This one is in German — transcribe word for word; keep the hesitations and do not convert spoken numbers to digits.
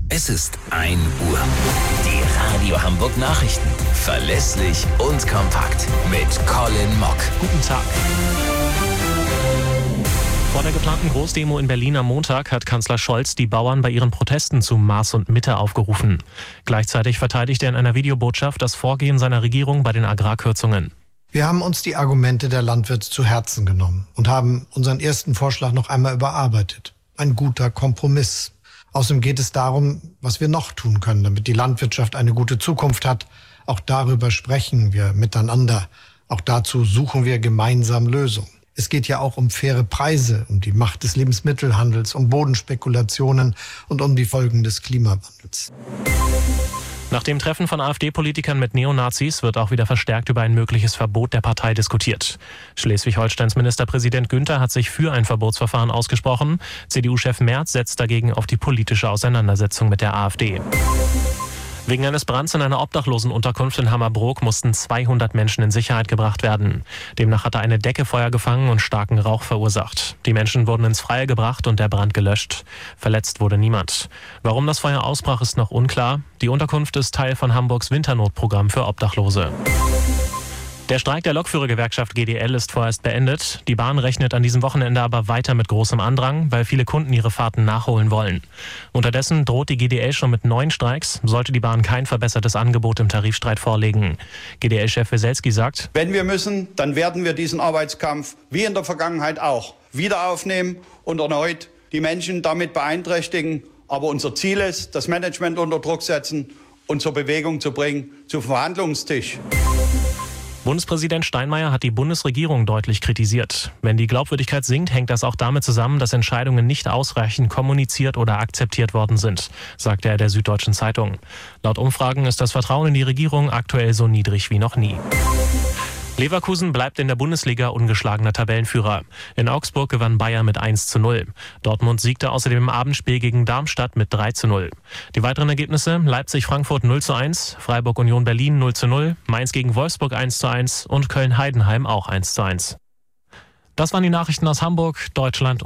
Es ist ein Uhr. Die Radio Hamburg Nachrichten. Verlässlich und kompakt. Mit Colin Mock. Guten Tag. Vor der geplanten Großdemo in Berlin am Montag hat Kanzler Scholz die Bauern bei ihren Protesten zu Maß und Mitte aufgerufen. Gleichzeitig verteidigt er in einer Videobotschaft das Vorgehen seiner Regierung bei den Agrarkürzungen. Wir haben uns die Argumente der Landwirte zu Herzen genommen und haben unseren ersten Vorschlag noch einmal überarbeitet. Ein guter Kompromiss. Außerdem geht es darum, was wir noch tun können, damit die Landwirtschaft eine gute Zukunft hat. Auch darüber sprechen wir miteinander. Auch dazu suchen wir gemeinsam Lösungen. Es geht ja auch um faire Preise, um die Macht des Lebensmittelhandels, um Bodenspekulationen und um die Folgen des Klimawandels. Nach dem Treffen von AfD-Politikern mit Neonazis wird auch wieder verstärkt über ein mögliches Verbot der Partei diskutiert. Schleswig-Holsteins Ministerpräsident Günther hat sich für ein Verbotsverfahren ausgesprochen. C D U-Chef Merz setzt dagegen auf die politische Auseinandersetzung mit der AfD. Wegen eines Brands in einer Obdachlosenunterkunft in Hammerbrook mussten zweihundert Menschen in Sicherheit gebracht werden. Demnach hatte eine Decke Feuer gefangen und starken Rauch verursacht. Die Menschen wurden ins Freie gebracht und der Brand gelöscht. Verletzt wurde niemand. Warum das Feuer ausbrach, ist noch unklar. Die Unterkunft ist Teil von Hamburgs Winternotprogramm für Obdachlose. Der Streik der Lokführergewerkschaft G D L ist vorerst beendet. Die Bahn rechnet an diesem Wochenende aber weiter mit großem Andrang, weil viele Kunden ihre Fahrten nachholen wollen. Unterdessen droht die G D L schon mit neuen Streiks, sollte die Bahn kein verbessertes Angebot im Tarifstreit vorlegen. G D L-Chef Weselski sagt: Wenn wir müssen, dann werden wir diesen Arbeitskampf wie in der Vergangenheit auch wieder aufnehmen und erneut die Menschen damit beeinträchtigen. Aber unser Ziel ist, das Management unter Druck setzen und zur Bewegung zu bringen, zum Verhandlungstisch. Bundespräsident Steinmeier hat die Bundesregierung deutlich kritisiert. Wenn die Glaubwürdigkeit sinkt, hängt das auch damit zusammen, dass Entscheidungen nicht ausreichend kommuniziert oder akzeptiert worden sind, sagte er der Süddeutschen Zeitung. Laut Umfragen ist das Vertrauen in die Regierung aktuell so niedrig wie noch nie. Leverkusen bleibt in der Bundesliga ungeschlagener Tabellenführer. In Augsburg gewann Bayern mit eins zu null. Dortmund siegte außerdem im Abendspiel gegen Darmstadt mit drei zu null. Die weiteren Ergebnisse: Leipzig-Frankfurt null zu eins, Freiburg-Union Berlin null zu null, Mainz gegen Wolfsburg eins zu eins und Köln-Heidenheim auch eins zu eins. Das waren die Nachrichten aus Hamburg, Deutschland